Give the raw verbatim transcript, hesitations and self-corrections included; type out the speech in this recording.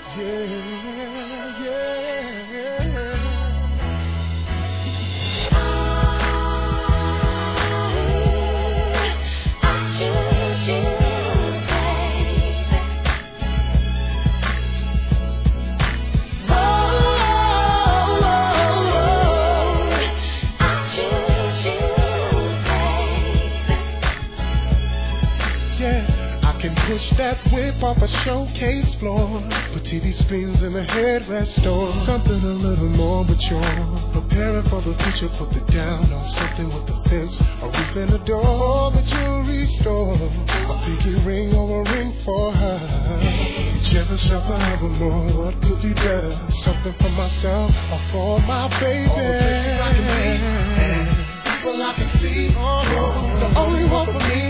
Yeah, yeah. I choose you, baby. Oh, oh, oh, I choose you, baby. Yeah. I can push that whip off a showcase floor, put T V screens in the headrest door, something a little more mature. Preparing for the future, put it down on something with a fence, a roof and a door. The jewelry store, a pinky ring or a ring for her. Cherish her forevermore, what could be better? Something for myself or for my baby. All the places I can be, and people I can see. Oh, the only one for me.